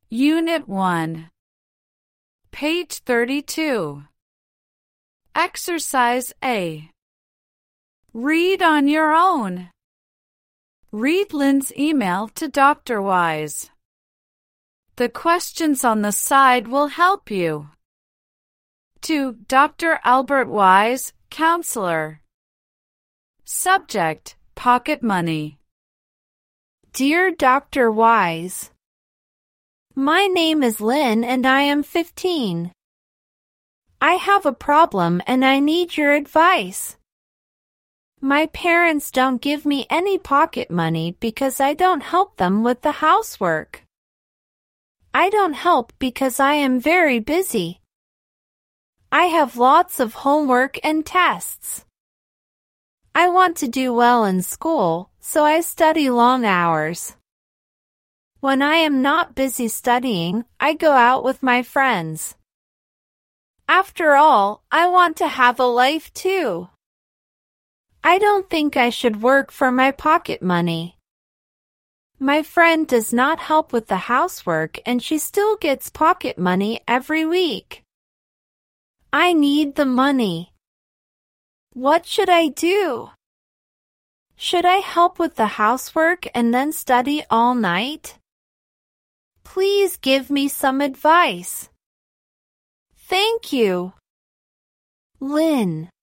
Unit 1. Page 32. Exercise A. Read on your own. Read Lynn's email to Dr. Wise. The questions on the side will help you. To Dr. Albert Wise, Counselor. Subject: Pocket money. Dear Dr. Wise, my name is Lynn and I am 15. I have a problem and I need your advice. My parents don't give me any pocket money because I don't help them with the housework. I don't help because I am very busy. I have lots of homework and tests. I want to do well in school, so I study long hours. When I am not busy studying, I go out with my friends. After all, I want to have a life too. I don't think I should work for my pocket money. My friend does not help with the housework and she still gets pocket money every week. I need the money. What should I do? Should I help with the housework and then study all night? Please give me some advice. Thank you. Lynn.